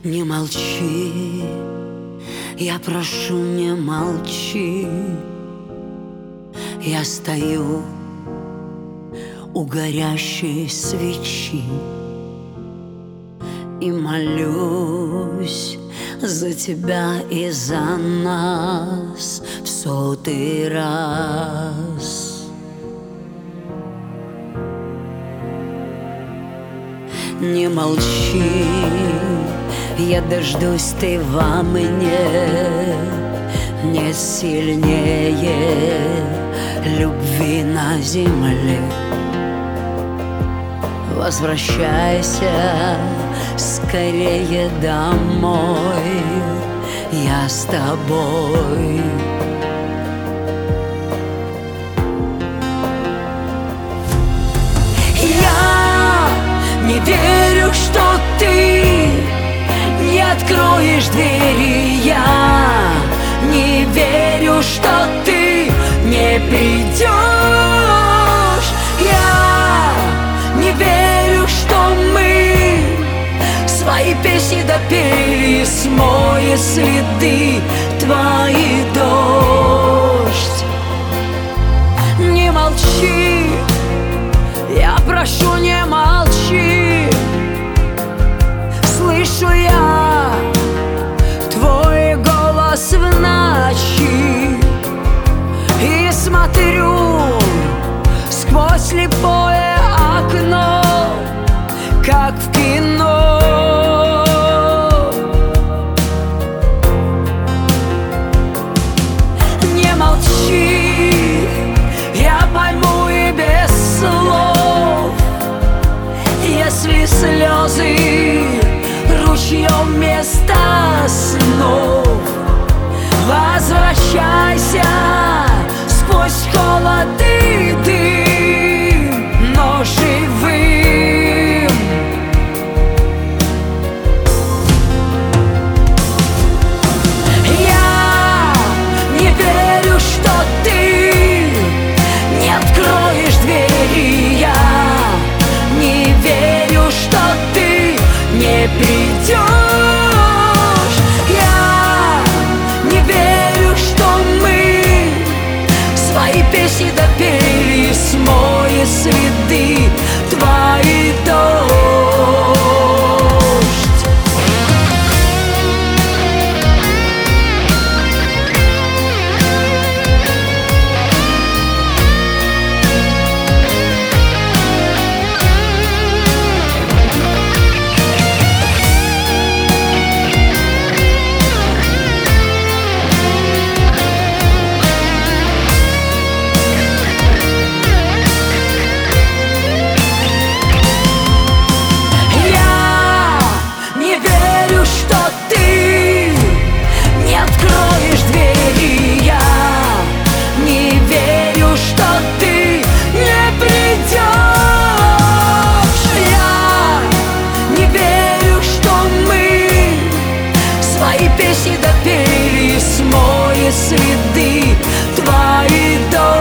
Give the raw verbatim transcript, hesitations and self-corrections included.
Не молчи, я прошу, не молчи. Я стою у горящей свечи и молюсь за тебя и за нас в сотый раз. Не молчи, я дождусь, ты во мне. Нет сильнее любви на земле. Возвращайся скорее домой, я с тобой. Я не верю, что ты не откроешь двери. Я не верю, что ты не придешь. Я не верю, что мы свои песни допели, смоя следы твои дождь. Не молчи, я прошу, не молчи. Слышу я твой голос в ночи и смотрю сквозь слепое окно, как в кино. Не молчи, я пойму и без слов, если слезы ручьем вместо снов. Возвращайся сквозь холод и дым, но живым. Я не верю, что ты не откроешь двери. Я не верю, что ты не придешь. Я не верю, что мы свои песни допели, смоя следы твои дождь. Песни допели, смоя следы твои дождь.